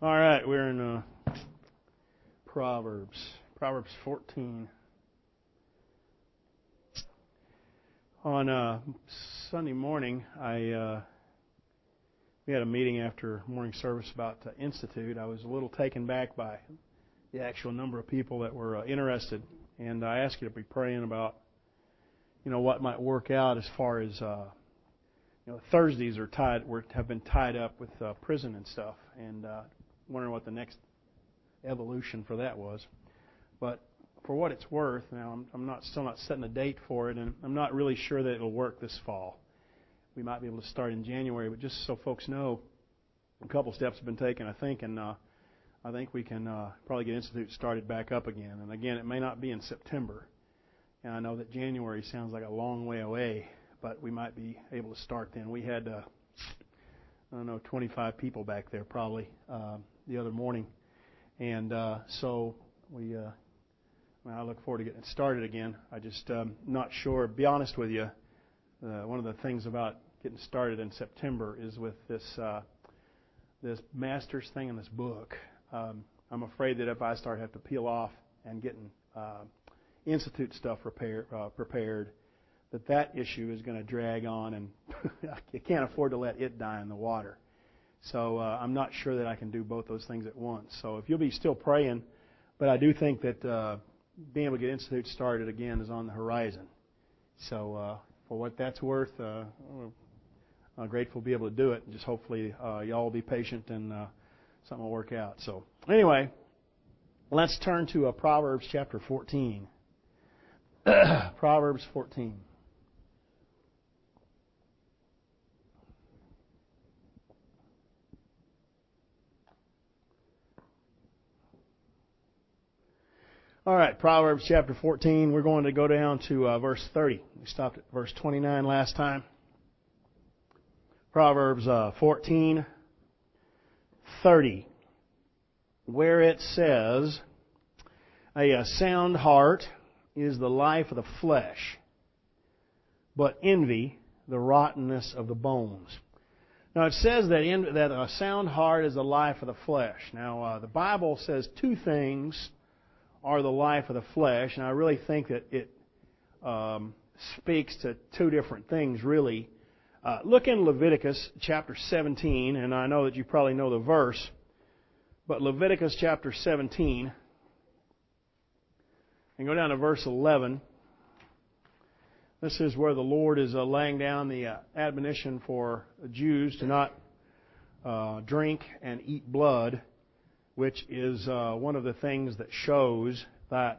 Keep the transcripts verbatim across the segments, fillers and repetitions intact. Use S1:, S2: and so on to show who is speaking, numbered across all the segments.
S1: All right, we're in uh, Proverbs, Proverbs fourteen. On uh, Sunday morning, I uh, we had a meeting after morning service about uh, Institute. I was a little taken back by the actual number of people that were uh, interested, and I asked you to be praying about, you know, what might work out as far as, uh, you know, Thursdays are tied, were, have been tied up with uh, prison and stuff, and uh, wondering what the next evolution for that was. But for what it's worth, now I'm, I'm not still not setting a date for it, and I'm not really sure that it'll work this fall. We might be able to start in January, but just so folks know, a couple steps have been taken, I think, and uh, I think we can uh, probably get Institute started back up again. And again, it may not be in September, and I know that January sounds like a long way away, but we might be able to start then. We had, uh, I don't know, twenty-five people back there probably uh, the other morning, and uh, so we. Uh, well, I look forward to getting it started again. I just um, not sure. Be honest with you. Uh, one of the things about getting started in September is with this uh, this master's thing in this book. Um, I'm afraid that if I start have to peel off and getting uh, Institute stuff prepared, uh, prepared, that that issue is going to drag on, and you can't afford to let it die in the water. So uh, I'm not sure that I can do both those things at once. So if you'll be still praying, but I do think that uh, being able to get Institute started again is on the horizon. So. Uh, For what that's worth, uh, I'm grateful to be able to do it. Just hopefully uh, y'all will be patient and uh, something will work out. So anyway, let's turn to uh, Proverbs chapter fourteen. Proverbs fourteen. All right, Proverbs chapter fourteen. We're going to go down to uh, verse thirty. We stopped at verse twenty-nine last time. Proverbs uh, fourteen, thirty, where it says, a, a sound heart is the life of the flesh, but envy the rottenness of the bones. Now it says that, in, that a sound heart is the life of the flesh. Now uh, the Bible says two things are the life of the flesh, and I really think that it um, speaks to two different things, really. Uh, look in Leviticus chapter seventeen, and I know that you probably know the verse, but Leviticus chapter seventeen, and go down to verse eleven. This is where the Lord is uh, laying down the uh, admonition for Jews to not uh, drink and eat blood, which is uh, one of the things that shows that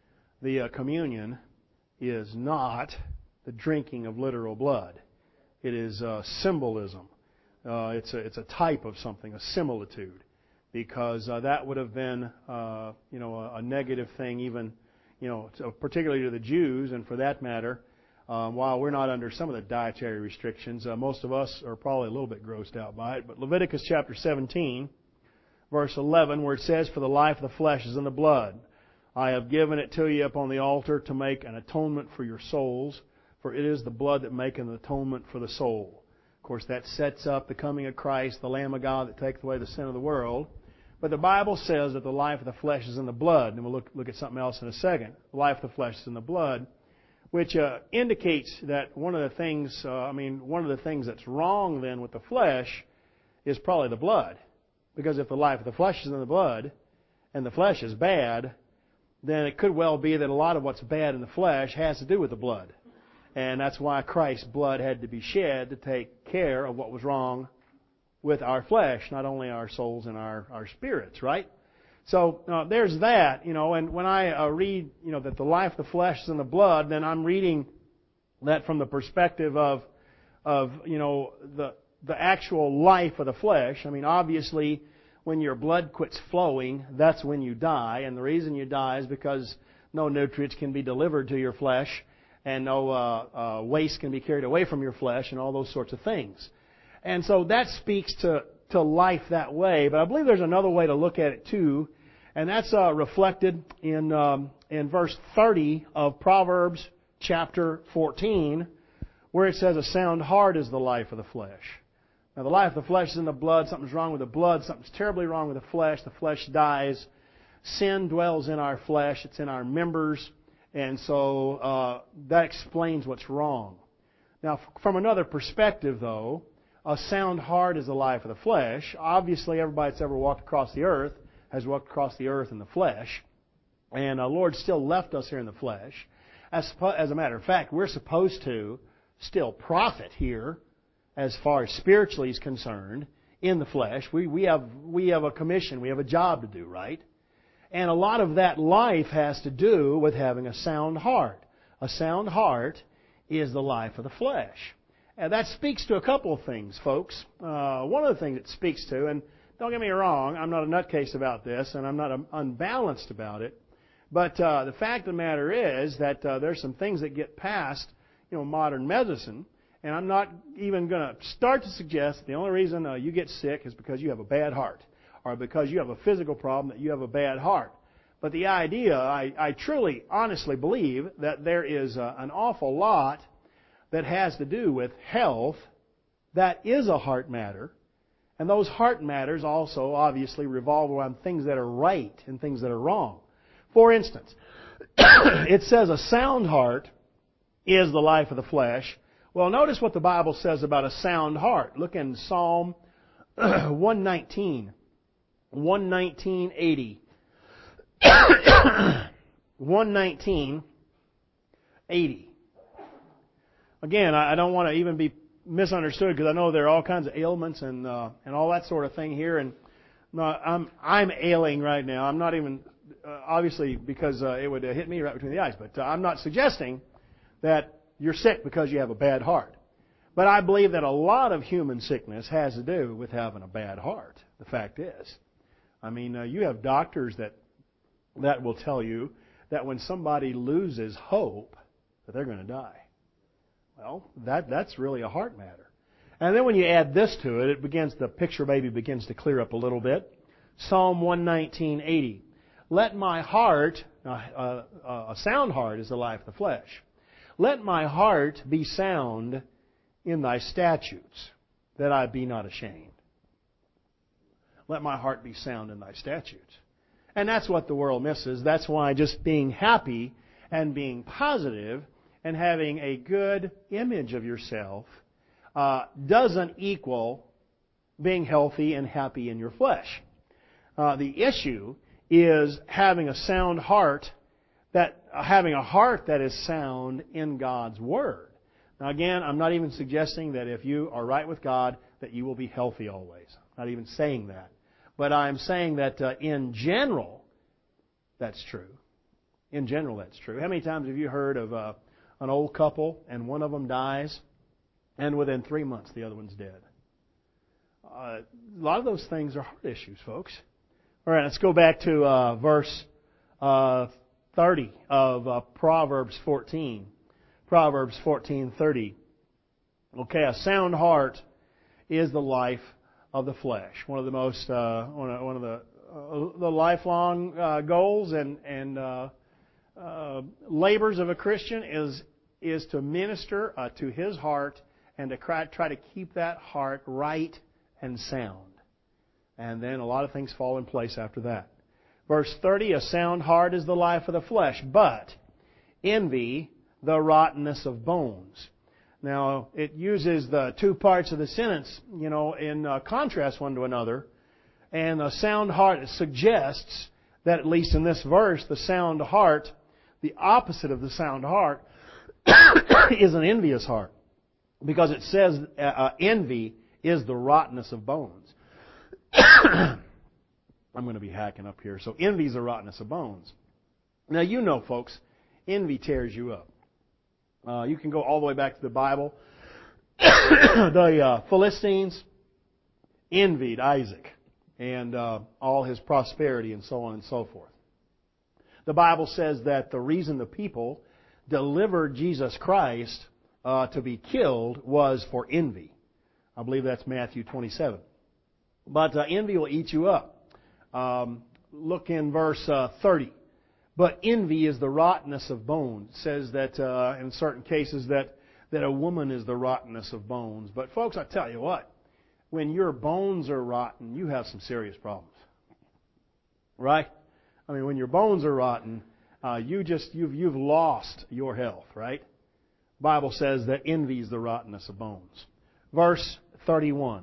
S1: the uh, communion is not the drinking of literal blood. It is uh, symbolism. Uh, it's a, it's a type of something, a similitude, because uh, that would have been uh, you know a, a negative thing, even you know particularly to the Jews, and for that matter, um, while we're not under some of the dietary restrictions, uh, most of us are probably a little bit grossed out by it. But Leviticus chapter seventeen. Verse eleven, where it says, for the life of the flesh is in the blood. I have given it to you upon the altar to make an atonement for your souls, for it is the blood that maketh an atonement for the soul. Of course, that sets up the coming of Christ, the Lamb of God that taketh away the sin of the world. But the Bible says that the life of the flesh is in the blood. And we'll look, look at something else in a second. The life of the flesh is in the blood, which uh, indicates that one of the things, uh, I mean, one of the things that's wrong then with the flesh is probably the blood. Because if the life of the flesh is in the blood, and the flesh is bad, then it could well be that a lot of what's bad in the flesh has to do with the blood. And that's why Christ's blood had to be shed to take care of what was wrong with our flesh, not only our souls and our, our spirits, right? So uh, there's that, you know, and when I uh, read, you know, that the life of the flesh is in the blood, then I'm reading that from the perspective of, of you know, the the actual life of the flesh. I mean, obviously, when your blood quits flowing, that's when you die. And the reason you die is because no nutrients can be delivered to your flesh, and no uh, uh, waste can be carried away from your flesh, and all those sorts of things. And so that speaks to, to life that way. But I believe there's another way to look at it too, and that's uh, reflected in um, in verse thirty of Proverbs chapter fourteen, where it says, a sound heart is the life of the flesh, Now, the life of the flesh is in the blood. Something's wrong with the blood. Something's terribly wrong with the flesh. The flesh dies. Sin dwells in our flesh. It's in our members. And so uh, that explains what's wrong. Now, from another perspective, though, a sound heart is the life of the flesh. Obviously, everybody that's ever walked across the earth has walked across the earth in the flesh. And the Lord still left us here in the flesh. As, as a matter of fact, we're supposed to still profit here as far as spiritually is concerned in the flesh. We, we, have, we have a commission. We have a job to do, right? And a lot of that life has to do with having a sound heart. A sound heart is the life of the flesh. And that speaks to a couple of things, folks. Uh, one of the things it speaks to, and don't get me wrong, I'm not a nutcase about this, and I'm not um, unbalanced about it, but uh, the fact of the matter is that uh, there's some things that get past, you know, modern medicine, and I'm not even going to start to suggest the only reason uh, you get sick is because you have a bad heart, or because you have a physical problem that you have a bad heart. But the idea, I, I truly, honestly believe that there is uh, an awful lot that has to do with health that is a heart matter. And those heart matters also obviously revolve around things that are right and things that are wrong. For instance, it says a sound heart is the life of the flesh. Well, notice what the Bible says about a sound heart. Look in Psalm one nineteen. one nineteen eighty. one nineteen eighty. Again, I don't want to even be misunderstood because I know there are all kinds of ailments and uh, and all that sort of thing here. And no, I'm I'm ailing right now. I'm not even uh, obviously because uh, it would uh, hit me right between the eyes. But uh, I'm not suggesting that you're sick because you have a bad heart. But I believe that a lot of human sickness has to do with having a bad heart. The fact is, I mean, uh, you have doctors that that will tell you that when somebody loses hope, that they're going to die. Well, that that's really a heart matter. And then when you add this to it, it begins the picture maybe begins to clear up a little bit. Psalm one nineteen eighty. Let my heart, uh, uh, a sound heart is the life of the flesh. Let my heart be sound in thy statutes, that I be not ashamed. Let my heart be sound in thy statutes. And that's what the world misses. That's why just being happy and being positive and having a good image of yourself uh, doesn't equal being healthy and happy in your flesh. Uh, the issue is having a sound heart, that uh, having a heart that is sound in God's Word. Now again, I'm not even suggesting that if you are right with God that you will be healthy always. I'm not even saying that. But I'm saying that uh, in general, that's true. In general, that's true. How many times have you heard of uh, an old couple and one of them dies and within three months the other one's dead? Uh, a lot of those things are heart issues, folks. All right, let's go back to uh, verse uh, thirty of uh, Proverbs fourteen. Proverbs fourteen thirty. Okay, a sound heart is the life of the flesh. One of the most, uh, one of, one of the uh, the lifelong uh, goals and and uh, uh, labors of a Christian is is to minister uh, to his heart and to try, try to keep that heart right and sound. And then a lot of things fall in place after that. Verse thirty, a sound heart is the life of the flesh, but envy the rottenness of bones. Now, it uses the two parts of the sentence, you know, in uh, contrast one to another. And a sound heart suggests that, at least in this verse, the sound heart, the opposite of the sound heart, is an envious heart. Because it says uh, envy is the rottenness of bones. I'm going to be hacking up here. So envy is the rottenness of bones. Now, you know, folks, envy tears you up. Uh, you can go all the way back to the Bible. the uh, Philistines envied Isaac and uh, all his prosperity and so on and so forth. The Bible says that the reason the people delivered Jesus Christ uh, to be killed was for envy. I believe that's Matthew twenty-seven. But uh, envy will eat you up. Um, look in verse uh, thirty. But envy is the rottenness of bones. It says that uh, in certain cases that, that a woman is the rottenness of bones. But folks, I tell you what, when your bones are rotten, you have some serious problems. Right? I mean, when your bones are rotten, uh, you just, you've, you've lost your health, right? The Bible says that envy is the rottenness of bones. Verse thirty-one.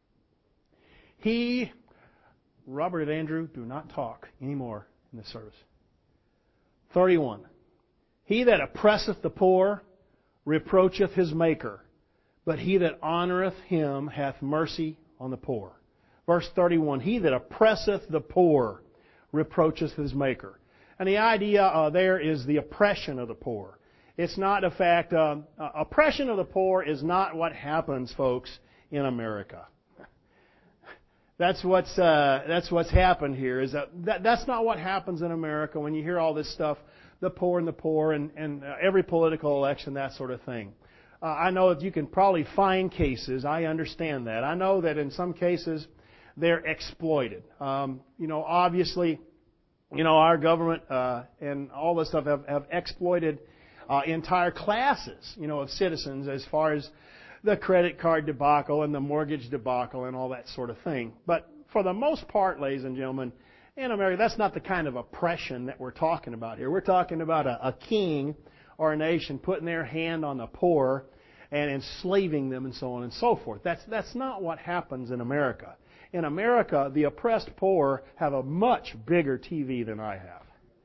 S1: He, Robert and Andrew, do not talk anymore in this service. thirty-one. He that oppresseth the poor reproacheth his Maker, but he that honoureth him hath mercy on the poor. Verse thirty-one. He that oppresseth the poor reproacheth his Maker. And the idea uh, there is the oppression of the poor. It's not a fact, uh, uh, oppression of the poor is not what happens, folks, in America. That's what's uh, that's what's happened here. Is that, that that's not what happens in America when you hear all this stuff, the poor and the poor, and and uh, every political election, that sort of thing. Uh, I know that you can probably find cases. I understand that. I know that in some cases they're exploited. Um, you know, obviously, you know, our government uh, and all this stuff have, have exploited uh, entire classes, you know, of citizens as far as the credit card debacle and the mortgage debacle and all that sort of thing. But for the most part, ladies and gentlemen, in America, that's not the kind of oppression that we're talking about here. We're talking about a, a king or a nation putting their hand on the poor and enslaving them and so on and so forth. That's, that's not what happens in America. In America, the oppressed poor have a much bigger T V than I have.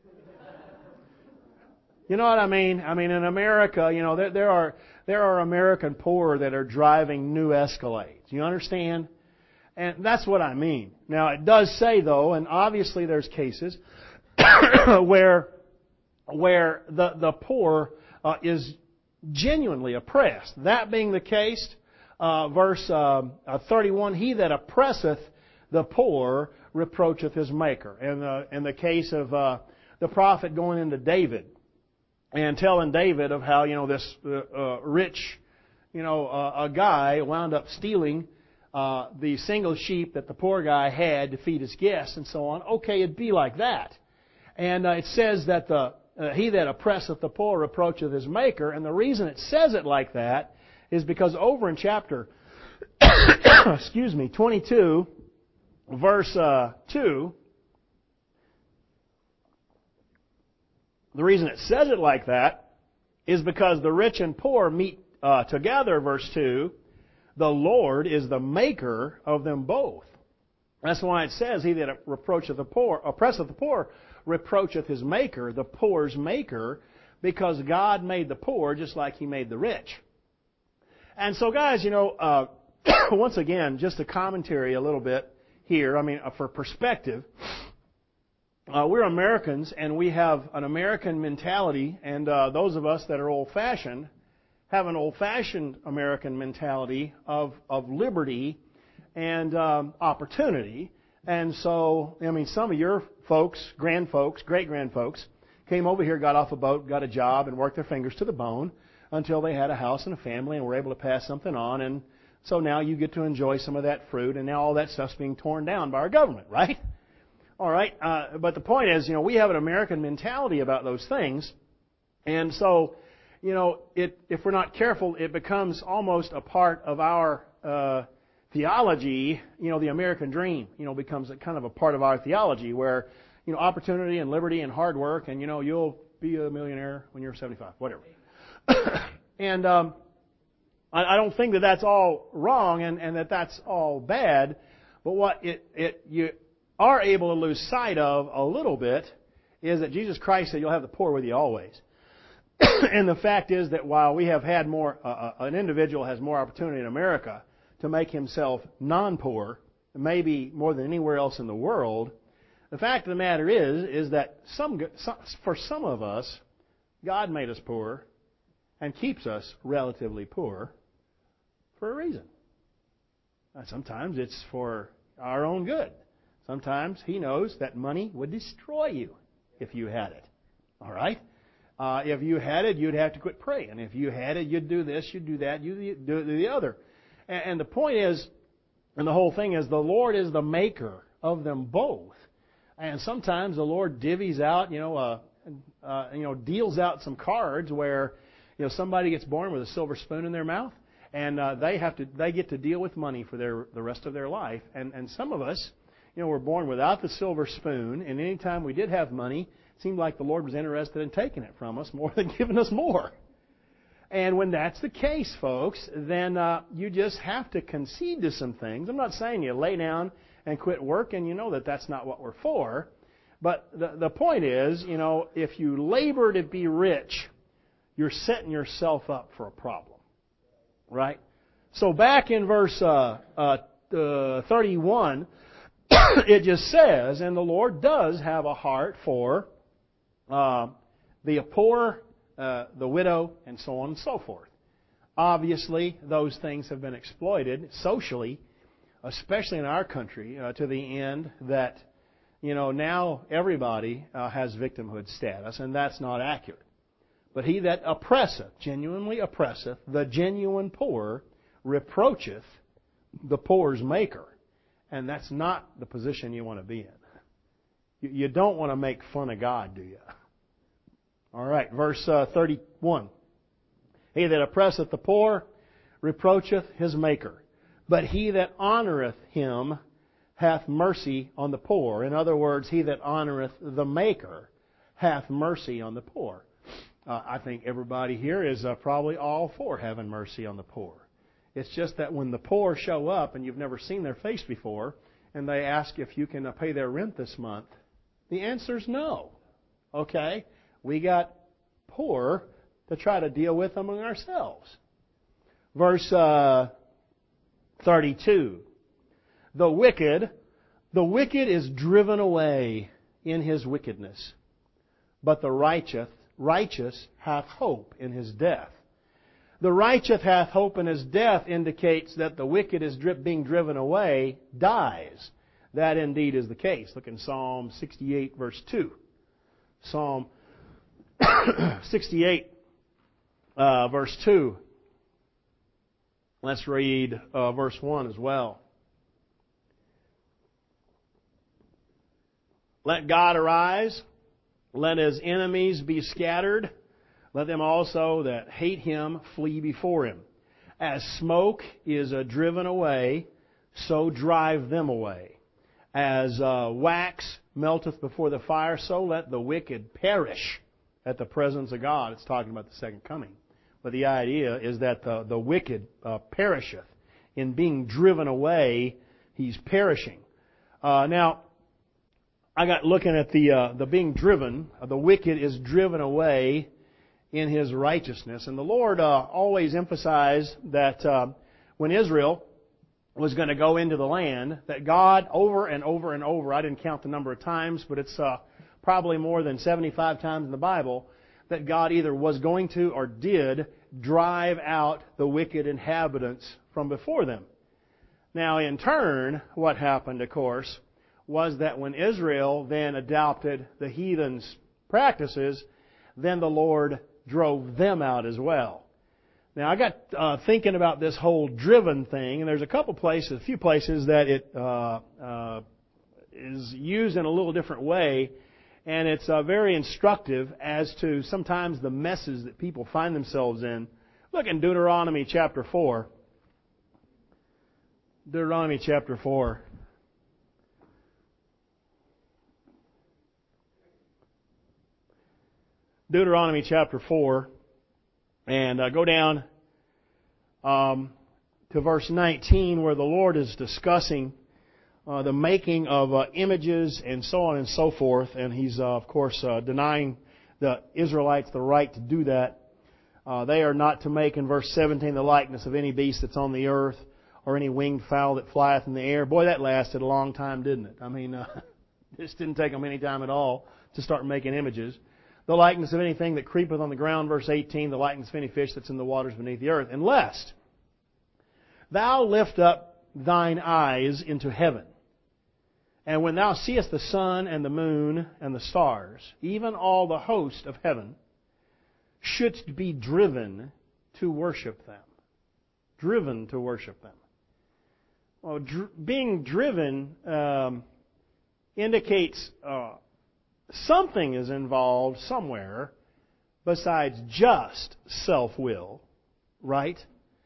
S1: You know what I mean? I mean, in America, you know, there, there are there are American poor that are driving new Escalades. You understand? And that's what I mean. Now, it does say, though, and obviously there's cases where where the the poor uh, is genuinely oppressed. That being the case, uh, verse uh, thirty-one, he that oppresseth the poor reproacheth his Maker. And uh, in the case of uh, the prophet going into David and telling David of how, you know, this uh, uh, rich, you know, uh, a guy wound up stealing uh, the single sheep that the poor guy had to feed his guests and so on. Okay, it'd be like that. And uh, it says that the uh, he that oppresseth the poor reproacheth his Maker. And the reason it says it like that is because over in chapter, excuse me, twenty-two, verse uh, two, the reason it says it like that is because the rich and poor meet uh, together, verse two. The Lord is the maker of them both. That's why it says, he that reproacheth the poor, oppresseth the poor, reproacheth his Maker, the poor's maker, because God made the poor just like He made the rich. And so, guys, you know, uh, once again, just a commentary a little bit here. I mean, uh, for perspective. Uh, we're Americans, and we have an American mentality, and uh, those of us that are old-fashioned have an old-fashioned American mentality of, of liberty and um, opportunity. And so, I mean, some of your folks, grandfolks, great-grandfolks, came over here, got off a boat, got a job, and worked their fingers to the bone until they had a house and a family and were able to pass something on. And so now you get to enjoy some of that fruit, and now all that stuff's being torn down by our government, right? All right, uh, but the point is, you know, we have an American mentality about those things, and so, you know, it, if we're not careful, it becomes almost a part of our uh, theology. You know, the American dream, you know, becomes a kind of a part of our theology, where, you know, opportunity and liberty and hard work, and, you know, you'll be a millionaire when you're seventy-five, whatever. and um, I, I don't think that that's all wrong, and, and that that's all bad, but what it it you are able to lose sight of a little bit is that Jesus Christ said, you'll have the poor with you always. And the fact is that while we have had more, uh, an individual has more opportunity in America to make himself non-poor, maybe more than anywhere else in the world, the fact of the matter is, is that some, for some of us, God made us poor and keeps us relatively poor for a reason. Sometimes it's for our own good. Sometimes He knows that money would destroy you if you had it. All right? Uh, if you had it, you'd have to quit praying. If you had it, you'd do this, you'd do that, you'd do the other. And, and the point is, and the whole thing is, the Lord is the maker of them both. And sometimes the Lord divvies out, you know, uh, uh, you know, deals out some cards where, you know, somebody gets born with a silver spoon in their mouth, And uh, they have to, they get to deal with money for their the rest of their life. And and some of us, you know, were born without the silver spoon, and any time we did have money, it seemed like the Lord was interested in taking it from us more than giving us more. And when that's the case, folks, then uh, you just have to concede to some things. I'm not saying you lay down and quit working. You know that that's not what we're for. But the, the point is, you know, if you labor to be rich, you're setting yourself up for a problem. Right? So back in verse uh, uh, uh, thirty-one, it just says, and the Lord does have a heart for uh, the poor, uh, the widow, and so on and so forth. Obviously, those things have been exploited socially, especially in our country, uh, to the end that, you know, now everybody uh, has victimhood status, and that's not accurate. But he that oppresseth, genuinely oppresseth, the genuine poor, reproacheth the poor's maker. And that's not the position you want to be in. You don't want to make fun of God, do you? All right, verse uh, thirty-one. He that oppresseth the poor reproacheth his maker. But he that honoureth him hath mercy on the poor. In other words, he that honoureth the maker hath mercy on the poor. Uh, I think everybody here is uh, probably all for having mercy on the poor. It's just that when the poor show up and you've never seen their face before, and they ask if you can uh, pay their rent this month, the answer's no. Okay? We got poor to try to deal with among ourselves. Verse uh, thirty-two. The wicked, the wicked is driven away in his wickedness, but the righteous righteous hath hope in his death. The righteous hath hope in his death indicates that the wicked is being driven away, dies. That indeed is the case. Look in Psalm sixty-eight, verse two. Psalm sixty-eight, uh, verse two. Let's read uh, verse one as well. Let God arise. Let his enemies be scattered. Let them also that hate him flee before him. As smoke is uh, driven away, so drive them away. As uh, wax melteth before the fire, so let the wicked perish at the presence of God. It's talking about the second coming. But the idea is that the, the wicked uh, perisheth. In being driven away, he's perishing. Uh, now, I got looking at the uh, the being driven. Uh, the wicked is driven away in his righteousness. And the Lord uh, always emphasized that uh, when Israel was going to go into the land, that God over and over and over, I didn't count the number of times, but it's uh, probably more than seventy-five times in the Bible, that God either was going to or did drive out the wicked inhabitants from before them. Now, in turn, what happened, of course, was that when Israel then adopted the heathens' practices, then the Lord drove them out as well. Now, I got uh, thinking about this whole driven thing, and there's a couple places, a few places that it uh, uh, is used in a little different way, and it's uh, very instructive as to sometimes the messes that people find themselves in. Look in Deuteronomy chapter four. Deuteronomy chapter four. Deuteronomy chapter four, and uh, go down um, to verse nineteen, where the Lord is discussing uh, the making of uh, images and so on and so forth, and He's, uh, of course, uh, denying the Israelites the right to do that. Uh, they are not to make, in verse seventeen, the likeness of any beast that's on the earth, or any winged fowl that flieth in the air. Boy, that lasted a long time, didn't it? I mean, uh, this didn't take them any time at all to start making images. The likeness of anything that creepeth on the ground, verse eighteen, the likeness of any fish that's in the waters beneath the earth. Unless thou lift up thine eyes into heaven, and when thou seest the sun and the moon and the stars, even all the host of heaven, shouldst be driven to worship them. Driven to worship them. Well, dr- being driven um, indicates Uh, something is involved somewhere besides just self-will, right?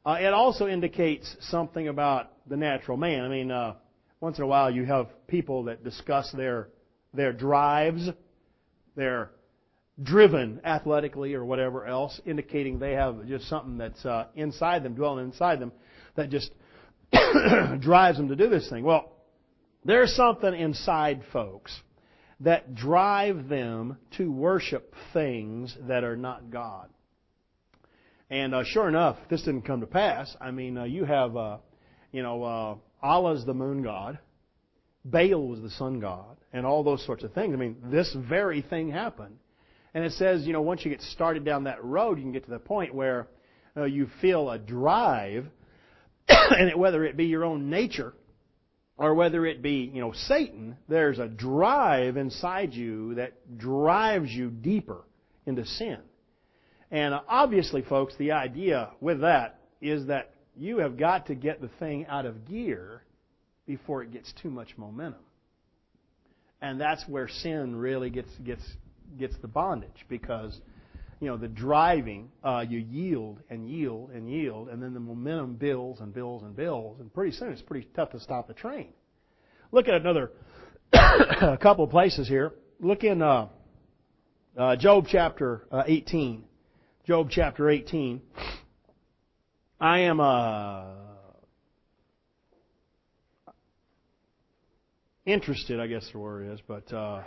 S1: Uh, it also indicates something about the natural man. I mean, uh, once in a while you have people that discuss their their drives, their driven athletically or whatever else, indicating they have just something that's uh, inside them, dwelling inside them, that just drives them to do this thing. Well, there's something inside folks that drive them to worship things that are not God. And uh, sure enough, this didn't come to pass. I mean, uh, you have, uh, you know, uh, Allah's the moon god, Baal was the sun god, and all those sorts of things. I mean, this very thing happened. And it says, you know, once you get started down that road, you can get to the point where uh, you feel a drive, and it, whether it be your own nature or whether it be, you know, Satan, there's a drive inside you that drives you deeper into sin. And uh, obviously, folks, the idea with that is that you have got to get the thing out of gear before it gets too much momentum. And that's where sin really gets gets gets the bondage, because, you know, the driving, uh, you yield and yield and yield, and then the momentum builds and builds and builds, and pretty soon it's pretty tough to stop the train. Look at another a couple of places here. Look in uh, uh, Job chapter uh, eighteen. Job chapter eighteen. I am uh, interested, I guess the word is, but uh,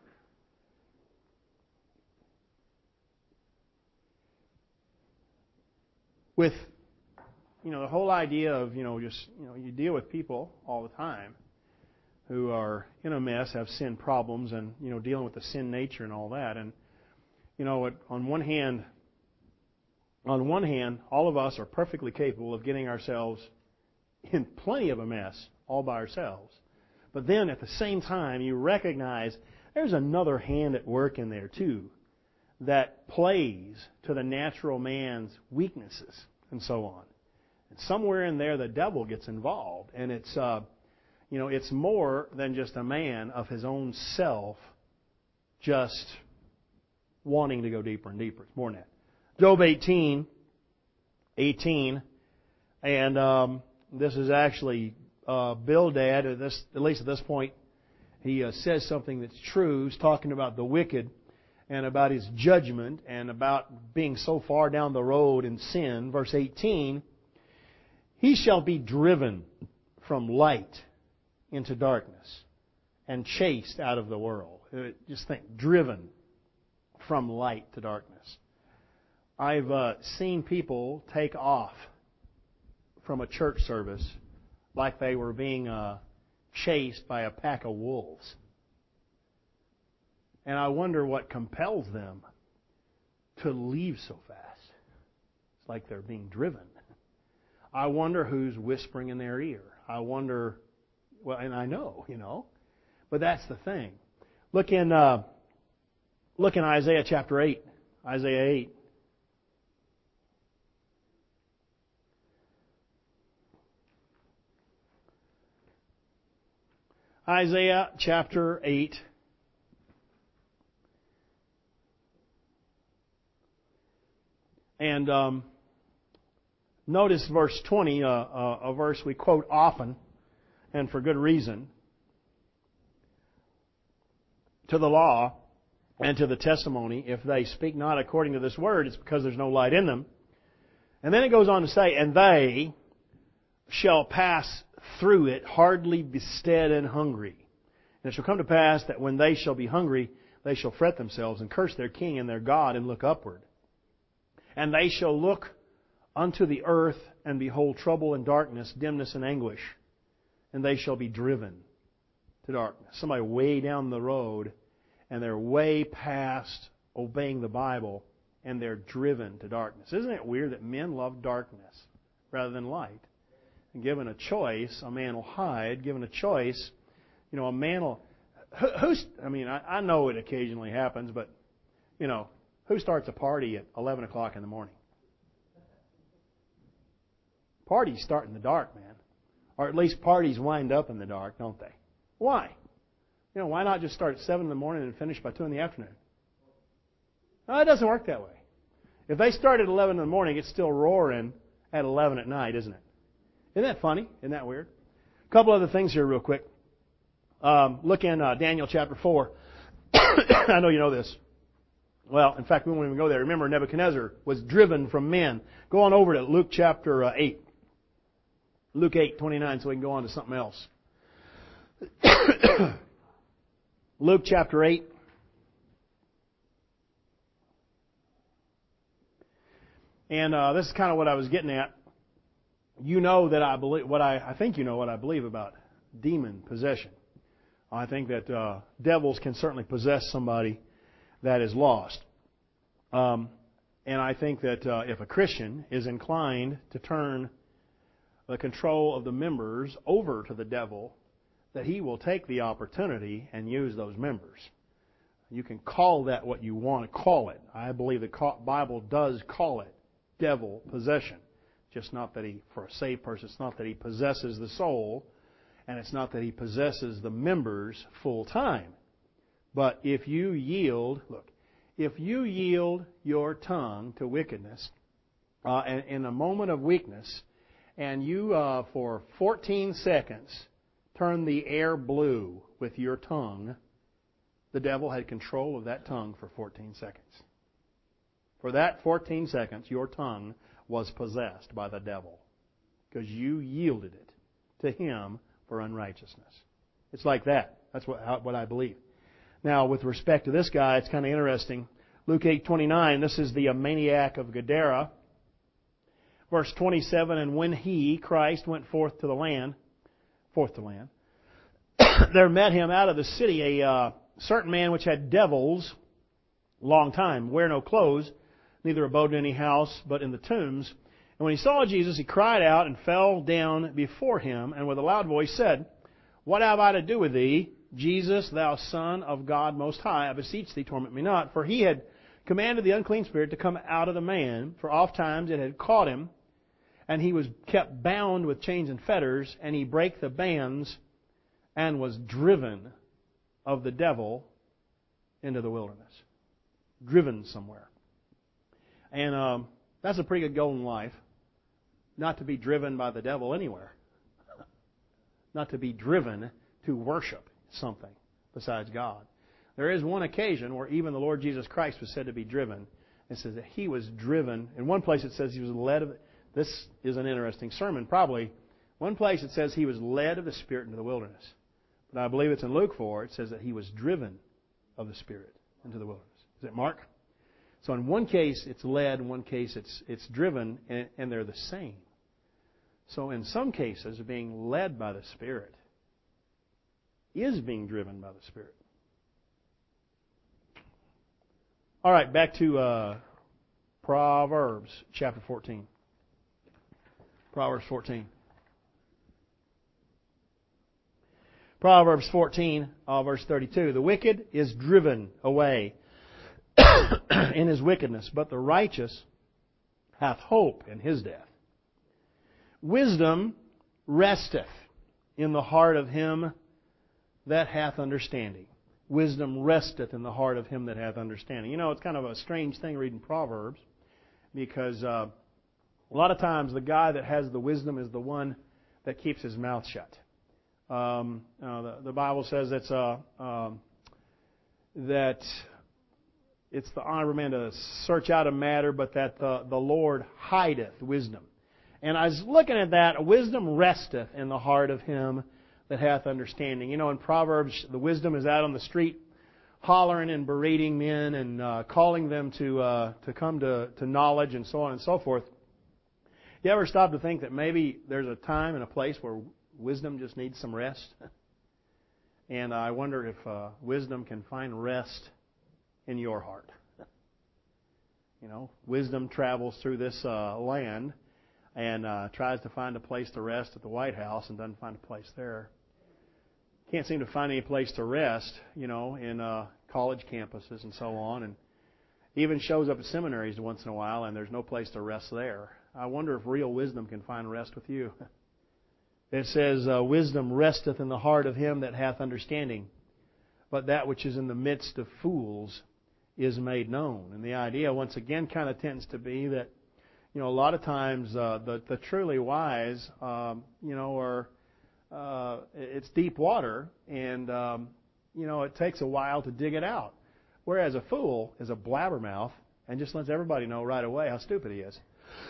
S1: with, you know, the whole idea of, you know, just, you know, you deal with people all the time who are in a mess, have sin problems, and, you know, dealing with the sin nature and all that. And, you know, on one hand, on one hand, all of us are perfectly capable of getting ourselves in plenty of a mess all by ourselves. But then at the same time, you recognize there's another hand at work in there too, that plays to the natural man's weaknesses and so on. And somewhere in there, the devil gets involved, and it's, uh, you know, it's more than just a man of his own self, just wanting to go deeper and deeper. It's more than that. Job eighteen, eighteen, and um, this is actually uh, Bildad. At this, at least at this point, he uh, says something that's true. He's talking about the wicked, and about his judgment, and about being so far down the road in sin. Verse eighteen, he shall be driven from light into darkness and chased out of the world. Just think, driven from light to darkness. I've uh, seen people take off from a church service like they were being uh, chased by a pack of wolves. And I wonder what compels them to leave so fast. It's like they're being driven. I wonder who's whispering in their ear. I wonder, well, and I know, you know, but that's the thing. Look in, uh, look in Isaiah chapter eight. Isaiah eight. Isaiah chapter eight. And um, notice verse twenty, uh, uh, a verse we quote often, and for good reason. To the law and to the testimony, if they speak not according to this word, it's because there's no light in them. And then it goes on to say, and they shall pass through it hardly bestead and hungry. And it shall come to pass that when they shall be hungry, they shall fret themselves and curse their king and their God and look upward. And they shall look unto the earth and behold trouble and darkness, dimness and anguish. And they shall be driven to darkness. Somebody way down the road, and they're way past obeying the Bible, and they're driven to darkness. Isn't it weird that men love darkness rather than light? And given a choice, a man will hide. Given a choice, you know, a man will... Who, who's, I mean, I, I know it occasionally happens, but, you know, who starts a party at eleven o'clock in the morning? Parties start in the dark, man. Or at least parties wind up in the dark, don't they? Why? You know, why not just start at seven in the morning and finish by two in the afternoon? No, it doesn't work that way. If they start at eleven in the morning, it's still roaring at eleven at night, isn't it? Isn't that funny? Isn't that weird? A couple other things here real quick. Um, look in uh, Daniel chapter four. I know you know this. Well, in fact, we won't even go there. Remember, Nebuchadnezzar was driven from men. Go on over to Luke chapter uh, eight. Luke eight twenty-nine, so we can go on to something else. Luke chapter eight. And uh, this is kind of what I was getting at. You know that I believe what I, I think you know what I believe about demon possession. I think that uh, devils can certainly possess somebody that is lost. Um, and I think that uh, if a Christian is inclined to turn the control of the members over to the devil, that he will take the opportunity and use those members. You can call that what you want to call it. I believe the Bible does call it devil possession. Just not that he, for a saved person, it's not that he possesses the soul, and it's not that he possesses the members full time. But if you yield, look, if you yield your tongue to wickedness uh, in, in a moment of weakness, and you uh, for fourteen seconds turn the air blue with your tongue, the devil had control of that tongue for fourteen seconds. For that fourteen seconds, your tongue was possessed by the devil because you yielded it to him for unrighteousness. It's like that. That's what, what I believe. Now, with respect to this guy, it's kind of interesting. Luke eight twenty-nine, this is the maniac of Gadara. Verse twenty-seven, and when he, Christ, went forth to the land, forth to land, there met him out of the city a uh, certain man which had devils long time, wear no clothes, neither abode in any house, but in the tombs. And when he saw Jesus, he cried out and fell down before him, and with a loud voice said, What have I to do with thee, Jesus, thou Son of God Most High? I beseech thee, torment me not. For he had commanded the unclean spirit to come out of the man, for oft times it had caught him, and he was kept bound with chains and fetters, and he brake the bands, and was driven of the devil into the wilderness. Driven somewhere. And um, that's a pretty good goal in life. Not to be driven by the devil anywhere. Not to be driven to worship something besides God. There is one occasion where even the Lord Jesus Christ was said to be driven. It says that he was driven. In one place it says he was led of... This is an interesting sermon, probably. One place it says he was led of the Spirit into the wilderness. But I believe it's in Luke four. It says that he was driven of the Spirit into the wilderness. Is it Mark? So in one case it's led, in one case it's it's driven, and, and they're the same. So in some cases, being led by the Spirit is being driven by the Spirit. All right, back to uh, Proverbs chapter fourteen. Proverbs fourteen. Proverbs fourteen, uh, verse thirty-two. The wicked is driven away in his wickedness, but the righteous hath hope in his death. Wisdom resteth in the heart of him that hath understanding. Wisdom resteth in the heart of him that hath understanding. You know, it's kind of a strange thing reading Proverbs because uh, a lot of times the guy that has the wisdom is the one that keeps his mouth shut. Um, uh, the, the Bible says it's uh, um, that it's the honor of man to search out a matter, but that the, the Lord hideth wisdom. And I was looking at that, wisdom resteth in the heart of him that hath understanding. You know, in Proverbs, the wisdom is out on the street, hollering and berating men and uh, calling them to uh, to come to, to knowledge and so on and so forth. You ever stop to think that maybe there's a time and a place where wisdom just needs some rest? And I wonder if uh, wisdom can find rest in your heart. You know, wisdom travels through this uh, land and uh, tries to find a place to rest at the White House and doesn't find a place there. Can't seem to find any place to rest, you know, in uh, college campuses and so on, and even shows up at seminaries once in a while and there's no place to rest there. I wonder if real wisdom can find rest with you. It says, uh, wisdom resteth in the heart of him that hath understanding, but that which is in the midst of fools is made known. And the idea, once again, kind of tends to be that you know, a lot of times uh, the the truly wise, um, you know, are uh, it's deep water, and um, you know, it takes a while to dig it out. Whereas a fool is a blabbermouth and just lets everybody know right away how stupid he is.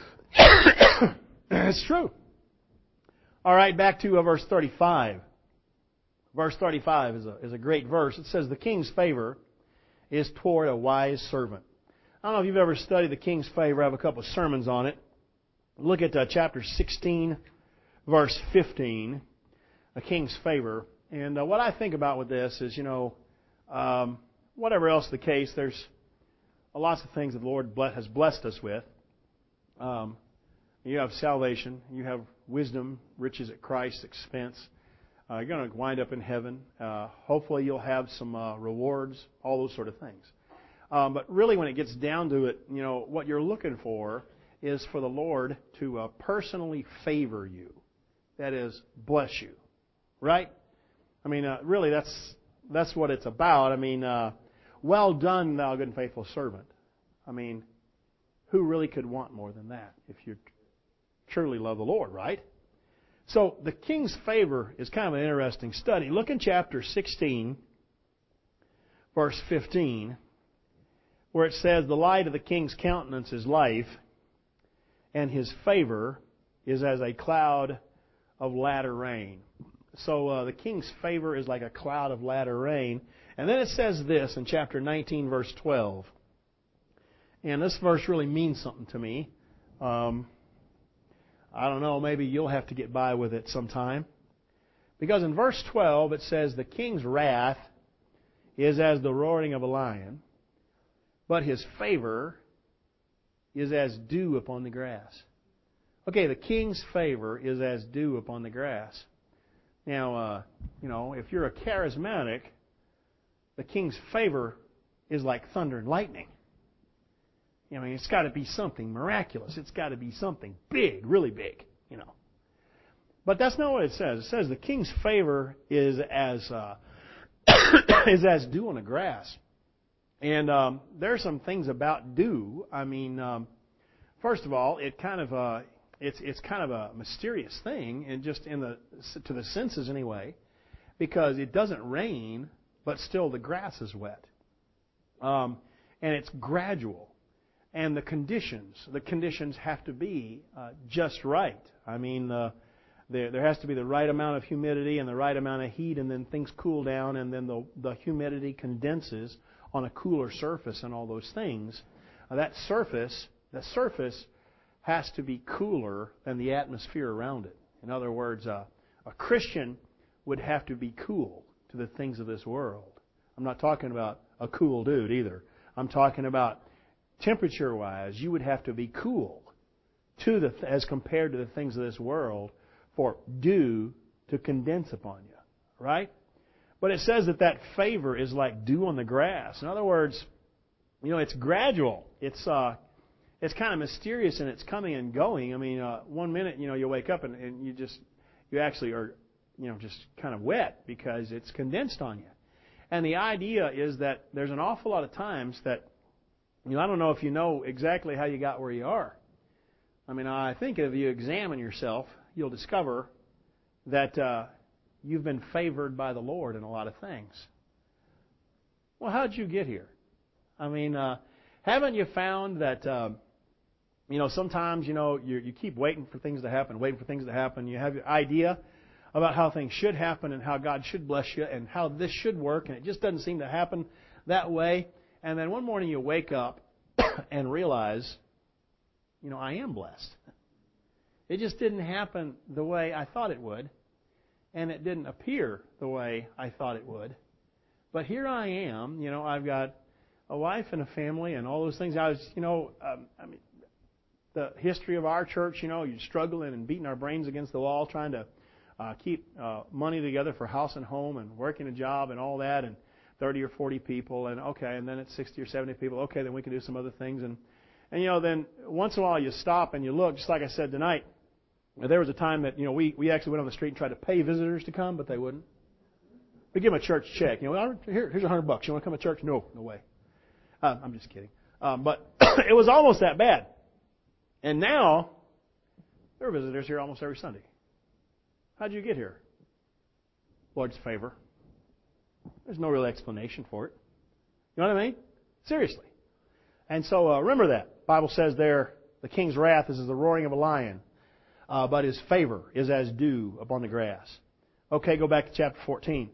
S1: It's true. All right, back to uh, verse thirty-five. Verse thirty-five is a, is a great verse. It says, the king's favor is toward a wise servant. I don't know if you've ever studied the king's favor. I have a couple of sermons on it. Look at uh, chapter sixteen, verse fifteen, a king's favor. And uh, what I think about with this is, you know, um, whatever else the case, there's lots of things that the Lord has blessed us with. Um, you have salvation. You have wisdom, riches at Christ's expense. Uh, you're going to wind up in heaven. Uh, hopefully you'll have some uh, rewards, all those sort of things. Um, but really when it gets down to it, you know, what you're looking for is for the Lord to uh, personally favor you. That is, bless you. Right? I mean, uh, really that's that's what it's about. I mean, uh, well done, thou good and faithful servant. I mean, who really could want more than that if you truly love the Lord, right? So the king's favor is kind of an interesting study. Look in chapter sixteen, verse fifteen, where it says, the light of the king's countenance is life, and his favor is as a cloud of latter rain. So uh, the king's favor is like a cloud of latter rain. And then it says this in chapter nineteen, verse twelve. And this verse really means something to me. Um, I don't know, maybe you'll have to get by with it sometime. Because in verse twelve it says, the king's wrath is as the roaring of a lion, but his favor is as dew upon the grass. Okay, the king's favor is as dew upon the grass. Now, uh, you know, if you're a charismatic, the king's favor is like thunder and lightning. I mean, it's got to be something miraculous. It's got to be something big, really big, you know. But that's not what it says. It says the king's favor is as uh, is as dew on the grass. And um, there are some things about dew. I mean, um, first of all, it kind of uh, it's it's kind of a mysterious thing, and just in the to the senses anyway, because it doesn't rain, but still the grass is wet, um, and it's gradual. And the conditions, the conditions have to be uh, just right. I mean, uh, there, there has to be the right amount of humidity and the right amount of heat, and then things cool down, and then the, the humidity condenses on a cooler surface and all those things. Uh, that surface, the surface has to be cooler than the atmosphere around it. In other words, uh, a Christian would have to be cool to the things of this world. I'm not talking about a cool dude either. I'm talking about temperature-wise, you would have to be cool to the as compared to the things of this world for dew to condense upon you, right? But it says that that favor is like dew on the grass. In other words, you know, it's gradual. It's uh, it's kind of mysterious in its coming and going. I mean, uh, one minute, you know, you wake up and, and you just you actually are, you know, just kind of wet because it's condensed on you. And the idea is that there's an awful lot of times that, you know, I don't know if you know exactly how you got where you are. I mean, I think if you examine yourself, you'll discover that uh, you've been favored by the Lord in a lot of things. Well, how'd you get here? I mean, uh, haven't you found that, uh, you know, sometimes, you know, you, you keep waiting for things to happen, waiting for things to happen. You have your idea about how things should happen and how God should bless you and how this should work, and it just doesn't seem to happen that way. And then one morning you wake up and realize, you know, I am blessed. It just didn't happen the way I thought it would, and it didn't appear the way I thought it would. But here I am, you know, I've got a wife and a family and all those things. I was, you know, um, I mean, the history of our church, you know, you're struggling and beating our brains against the wall trying to uh, keep uh, money together for house and home and working a job and all that, and thirty or forty people, and okay, and then it's sixty or seventy people. Okay, then we can do some other things. And, and you know, then once in a while you stop and you look, just like I said tonight. There was a time that, you know, we, we actually went on the street and tried to pay visitors to come, but they wouldn't. We give them a church check. You know, here, here's a hundred bucks. You want to come to church? No, no way. Uh, I'm just kidding. Um, but it was almost that bad. And now, there are visitors here almost every Sunday. How'd you get here? Lord's favor. There's no real explanation for it. You know what I mean? Seriously. And so uh, remember that. The Bible says there, the king's wrath is as the roaring of a lion, uh, but his favor is as dew upon the grass. Okay, go back to chapter fourteen.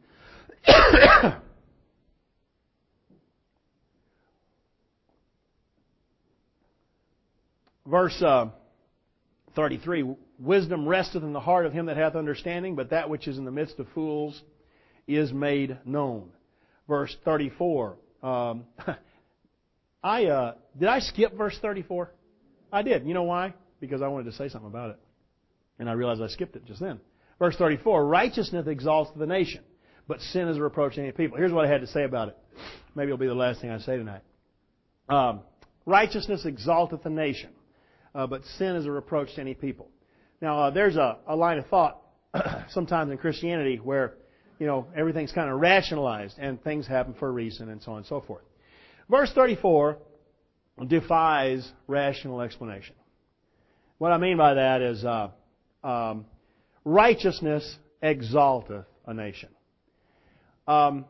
S1: Verse uh, thirty-three, wisdom resteth in the heart of him that hath understanding, but that which is in the midst of fools is made known. Verse thirty-four. Um, I uh, did I skip verse thirty-four? I did. You know why? Because I wanted to say something about it. And I realized I skipped it just then. Verse thirty-four, righteousness exalts the nation, but sin is a reproach to any people. Here's what I had to say about it. Maybe it'll be the last thing I say tonight. Um, righteousness exalteth the nation, uh, but sin is a reproach to any people. Now, uh, there's a, a line of thought sometimes in Christianity where, you know, everything's kind of rationalized and things happen for a reason and so on and so forth. Verse thirty-four defies rational explanation. What I mean by that is uh, um, righteousness exalteth a nation. Um,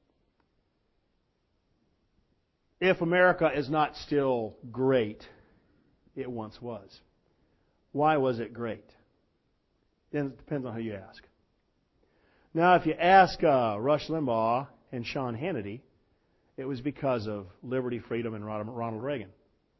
S1: if America is not still great, it once was. Why was it great? It depends on who you ask. Now, if you ask uh, Rush Limbaugh and Sean Hannity, it was because of liberty, freedom, and Ronald Reagan.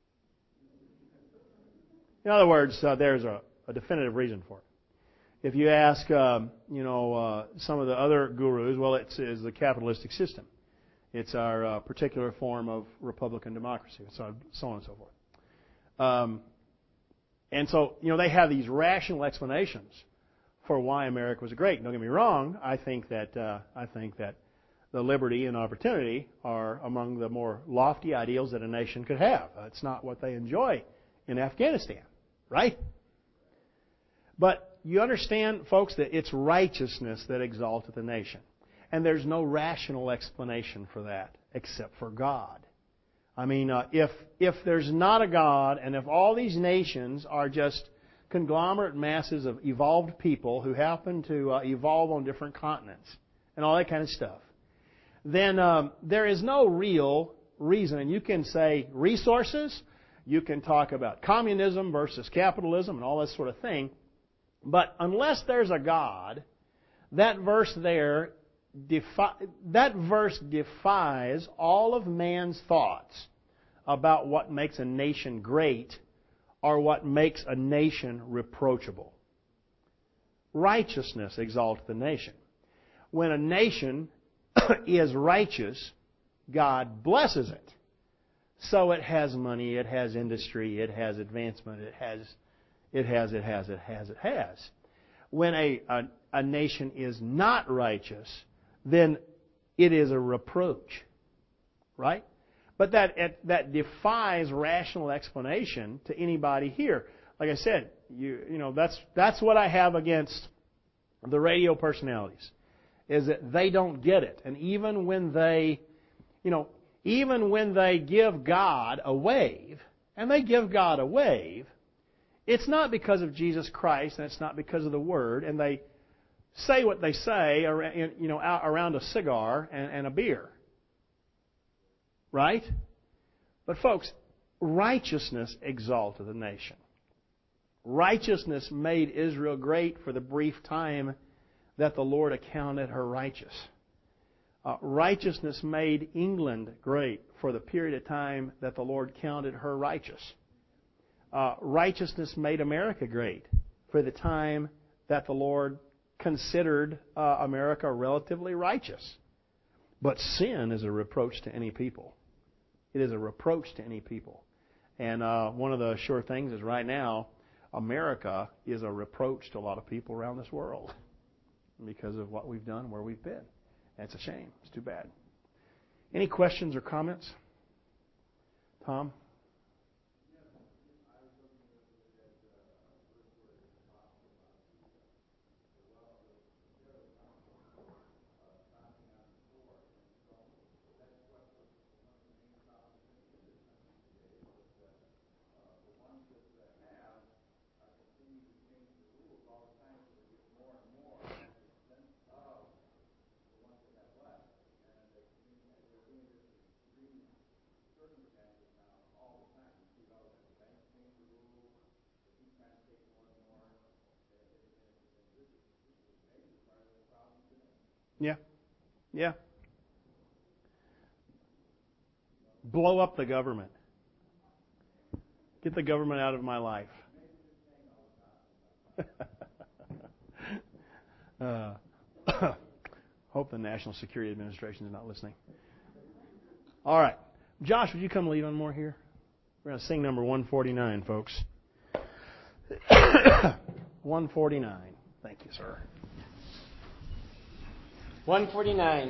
S1: In other words, uh, there's a, a definitive reason for it. If you ask, um, you know, uh, some of the other gurus, well, it's, it's the capitalistic system. It's our uh, particular form of Republican democracy, so, so on and so forth. Um, and so, you know, they have these rational explanations for why America was great. Don't get me wrong. I think that uh, I think that the liberty and opportunity are among the more lofty ideals that a nation could have. It's not what they enjoy in Afghanistan, right? But you understand, folks, that it's righteousness that exalteth the nation. And there's no rational explanation for that except for God. I mean, uh, if if there's not a God, and if all these nations are just conglomerate masses of evolved people who happen to uh, evolve on different continents and all that kind of stuff, then um, there is no real reason. And you can say resources, you can talk about communism versus capitalism and all that sort of thing, but unless there's a God, that verse there defi- that verse defies all of man's thoughts about what makes a nation great or what makes a nation reproachable. Righteousness exalts the nation. When a nation is righteous, God blesses it. So it has money, it has industry, it has advancement, it has, it has, it has, it has, it has. When a, a, a nation is not righteous, then it is a reproach. Right? But that that defies rational explanation to anybody here. Like I said, you you know that's that's what I have against the radio personalities, is that they don't get it. And even when they, you know, even when they give God a wave, and they give God a wave, it's not because of Jesus Christ, and it's not because of the Word, and they say what they say, you know, around a cigar and, and a beer. Right? But folks, righteousness exalted the nation. Righteousness made Israel great for the brief time that the Lord accounted her righteous. Uh, righteousness made England great for the period of time that the Lord counted her righteous. Uh, righteousness made America great for the time that the Lord considered uh, America relatively righteous. But sin is a reproach to any people. It is a reproach to any people. And uh, one of the sure things is right now, America is a reproach to a lot of people around this world because of what we've done and where we've been. And it's a shame. It's too bad. Any questions or comments? Tom? Yeah. Yeah. Blow up the government. Get the government out of my life. uh, hope the National Security Administration is not listening. All right. Josh, would you come lead on more here? We're going to sing number one forty-nine, folks. one forty-nine. Thank you, sir.
S2: one forty-nine.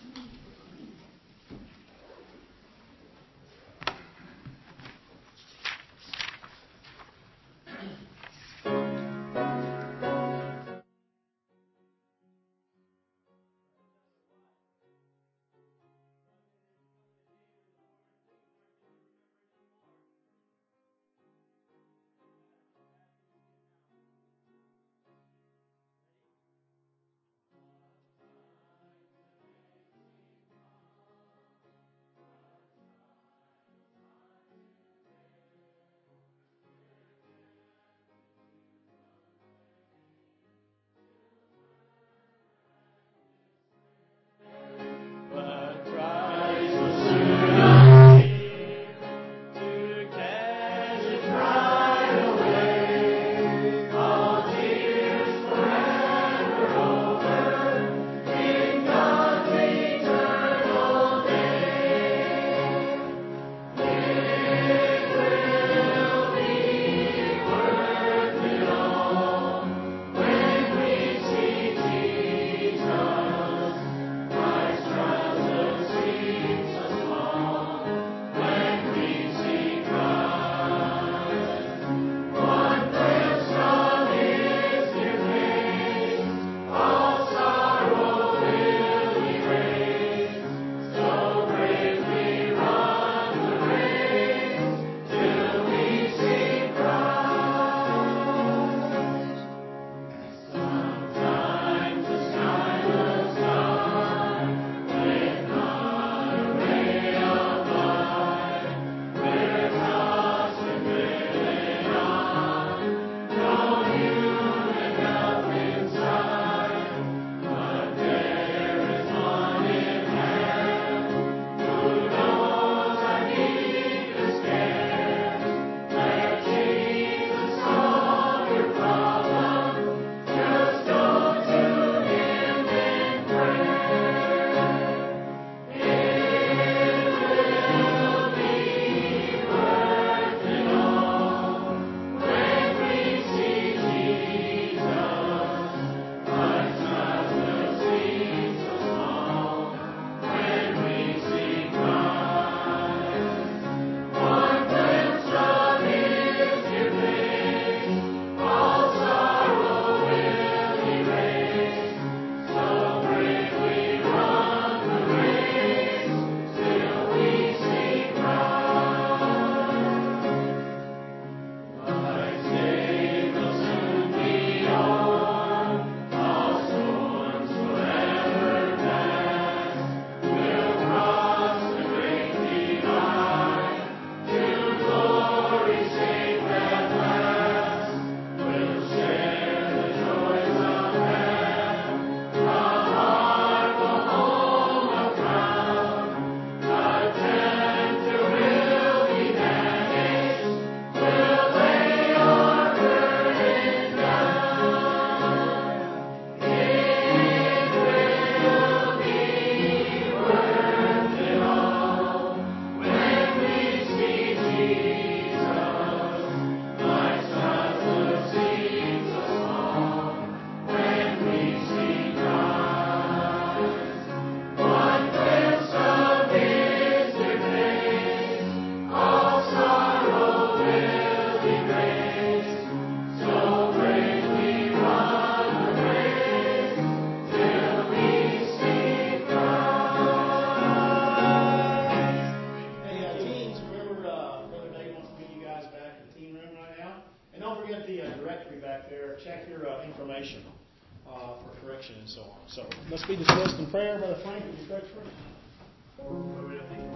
S1: information uh, for correction and so on. So let's be dismissed in prayer. Brother Frank, would you pray for us?